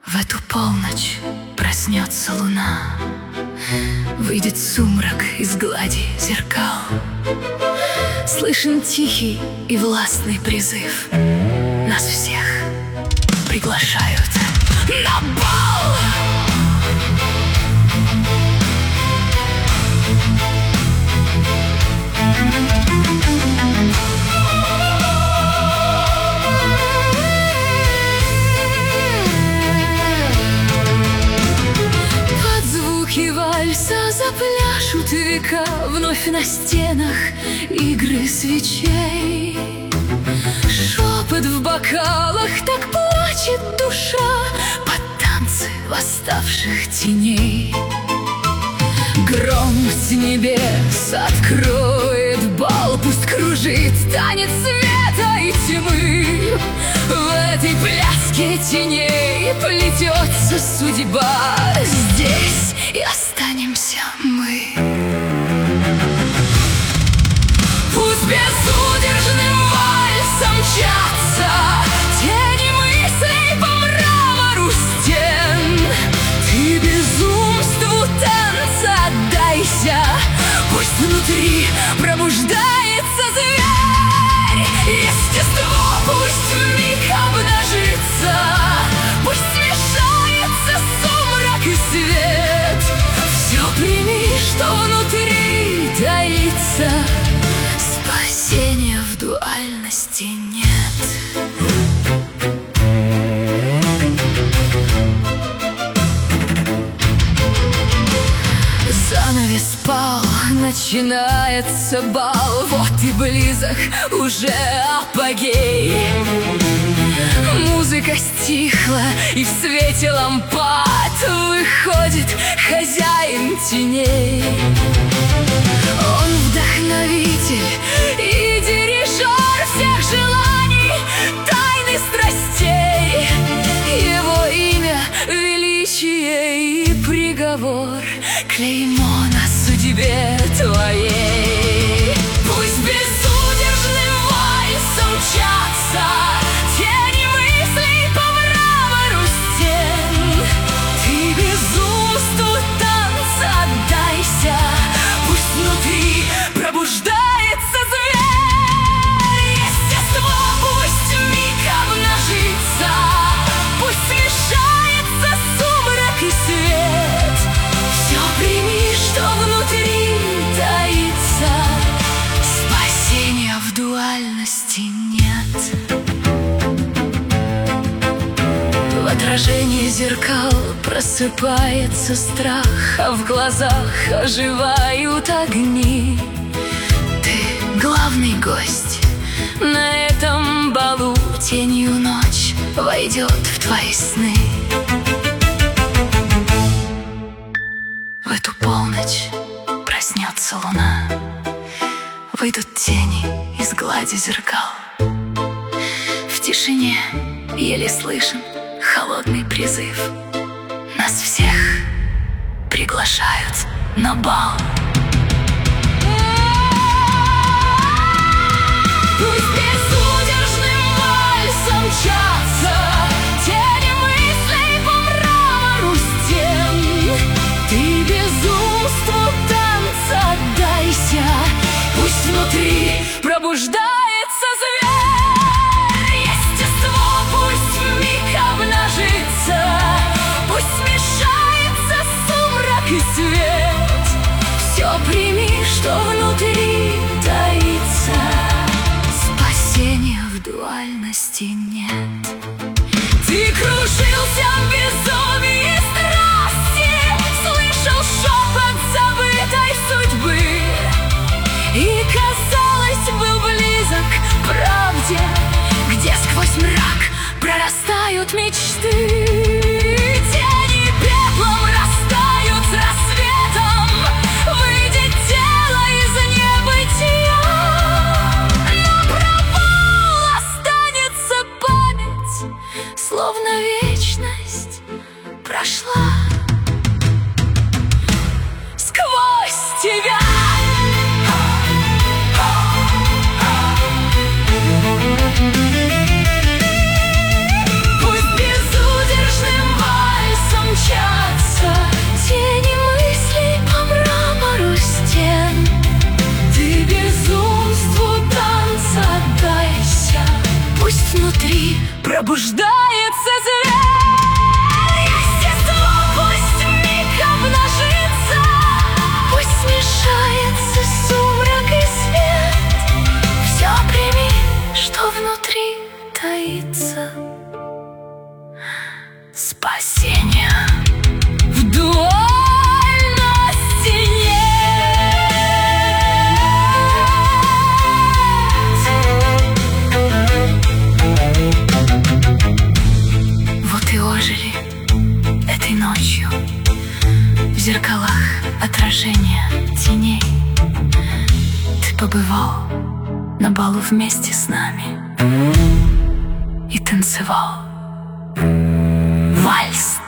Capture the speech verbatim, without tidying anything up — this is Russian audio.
В эту полночь проснется луна, выйдет сумрак из глади зеркал. Слышен тихий и властный призыв. Нас всех приглашают на бал. Под звуки вальса запляшут века, вновь на стенах игры свечей. Шепот в бокалах, так плачет душа под танцы восставших теней. Гром с небес откроет бал, пусть кружит танец света и тьмы. В этой пляске теней плетется судьба. Здесь и останемся мы. Пусть безудержным вальсом мчатся тени мыслей по мрамору стен. Ты безумству танца отдайся, пусть внутри пробуждается зверь. Естество пусть вмиг обнажится, пусть смешается сумрак и свет. Все прими, что внутри таится, спасения в дуальности нет. Занавес пал, начинается бал. Вот и близок уже апогей. Музыка стихла, и в свете лампад выходит хозяин теней. Он вдохновитель и дирижер всех желаний, тайны страстей. Его имя — величие и приговор, клеймо на судьбе твоей. Пусть безудержным вальсом мчатся тени мыслей по мрамору стен. Ты безумству танца отдайся, пусть внутри пробуждается зверь. Естество пусть вмиг обнажится, пусть смешается сумрак и свет. Все прими, что внутри таится, спасения в дуальности нет. В отражении зеркал просыпается страх, а в глазах оживают огни. Ты главный гость на этом балу, тенью ночь войдет в твои сны. В эту полночь проснется луна, выйдут тени из глади зеркал. В тишине еле слышен холодный призыв. Нас всех приглашают на бал. Пусть безудержным вальсом мчатся тени мыслей по мрамору стен. Ты безумству танца отдайся, пусть внутри пробуждается зверь. Естество пусть вмиг обнажится, пусть смешается сумрак и свет. Все прими, что внутри таится, спасения в дуальности нет. Ты кружился в безумии страсти, слышал шепот забытой судьбы и, казалось, был близок к правде, где сквозь мрак прорастают мечты. Тени пеплом растают с рассветом, выйдет тело из небытия. Но провал останется память, словно вечность прошла сквозь тебя. Пусть безудержным пробуждается зверь. Естество пусть вмиг обнажится, пусть смешается сумрак и свет. Все прими, что внутри таится. Спасение вдоль на стене. Вот и ожили этой ночью в зеркалах отражения теней. Ты побывал на балу вместе с нами и танцевал вальс